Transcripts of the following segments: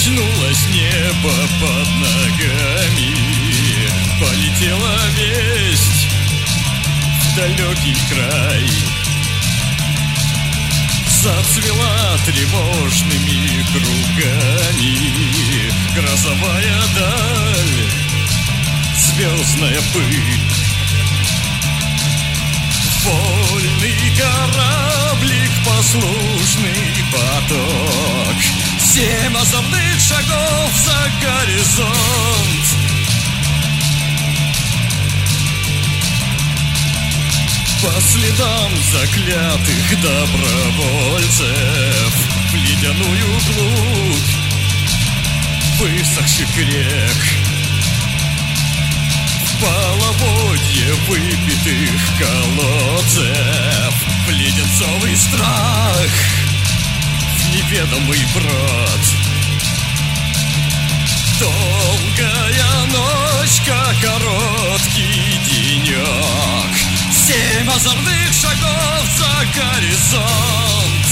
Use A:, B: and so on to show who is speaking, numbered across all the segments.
A: Качнулось небо под ногами, полетела весть в далекий край. Зацвела тревожными кругами грозовая даль, звездная пыль. Вольный кораблик, послушный поток, 7 озорных шагов за горизонт. По следам заклятых добровольцев в ледяную глубь высохших рек, в половодье выпитых колодцев, в леденцовый страх, в неведомый брод. Долгая ночка, короткий денек, 7 озорных шагов за горизонт.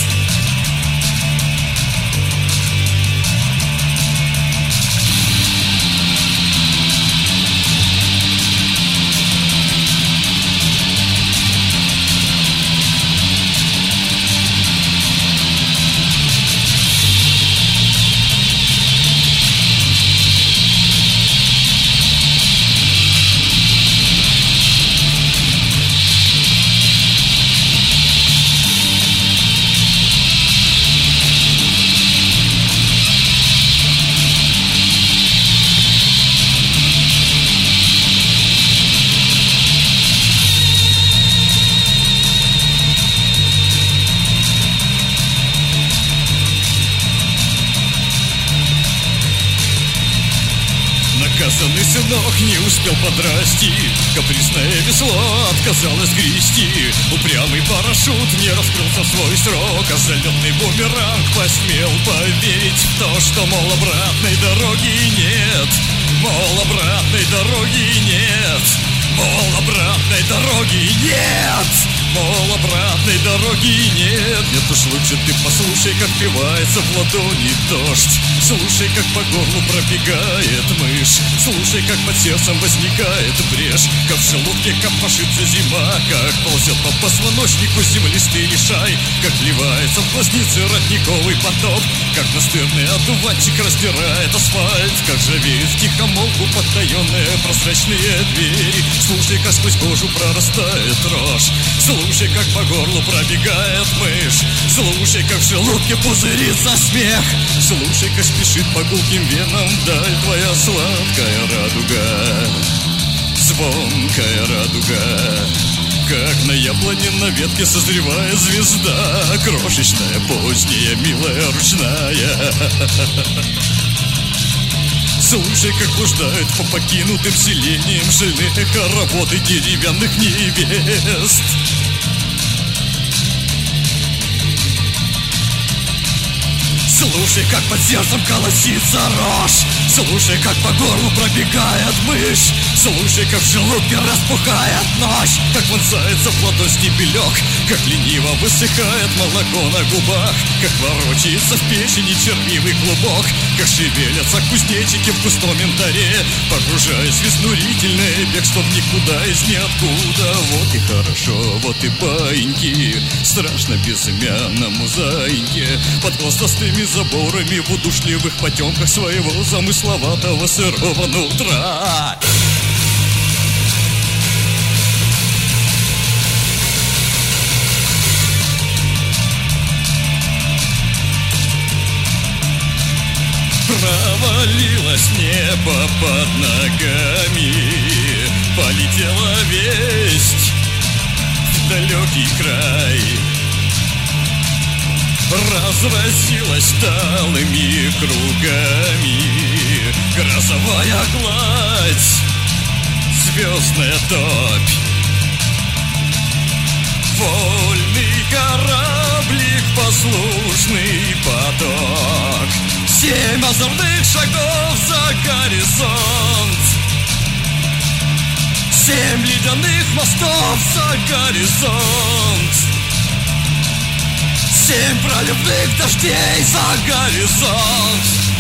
A: Наказанный сынок не успел подрасти, капризное весло отказалось грести. Упрямый парашют не раскрылся в свой срок, а залетный бумеранг посмел поверить в то, что, мол, обратной дороги нет. Мол, обратной дороги нет. Мол, обратной дороги нет. Мол, обратной дороги нет. Нет уж, лучше ты послушай, как пивается в ладони дождь. Слушай, как по горлу пробегает мышь. Слушай, как под сердцем возникает брешь. Как в желудке копошится зима, как ползет по позвоночнику землистый лишай. Как вливается в глазницы родниковый поток, как настырный одуванчик раздирает асфальт. Как ржавеют втихомолку подтаенные прозрачные двери. Слушай, как сквозь кожу прорастает рожь. Слушай, как по горлу пробегает мышь. Слушай, как в желудке пузырится смех. Слушай, как спешит по гулким венам вдаль твоя сладкая радуга, звонкая радуга. Как на яблоне на ветке созревает звезда, крошечная, поздняя, милая, ручная. Слушай, как блуждают по покинутым селениям жильные хороводы деревянных невест. Слушай, как под сердцем колосится рожь. Слушай, как по горлу пробегает мышь. Слушай, как в желудке распухает ночь. Как вонзается в ладонь стебелек. Как лениво высыхает молоко на губах. Как ворочается в печени червивый клубок. Как шевелятся кузнечики в густом янтаре, погружаясь в изнурительное бегство в никуда из ниоткуда. Вот и хорошо, вот и баиньки, страшно безымянному заиньке. Под хвостастыми заборами в удушливых потемках своего замысловатого сырого нутра. Провалилось небо под ногами, полетела весть в далекий край. Разразилась талыми кругами грозовая гладь, звездная топь. Вольный кораблик, послушный поток, 7 озорных шагов за горизонт, 7 ледяных мостов за горизонт, 7 проливных дождей за горизонт.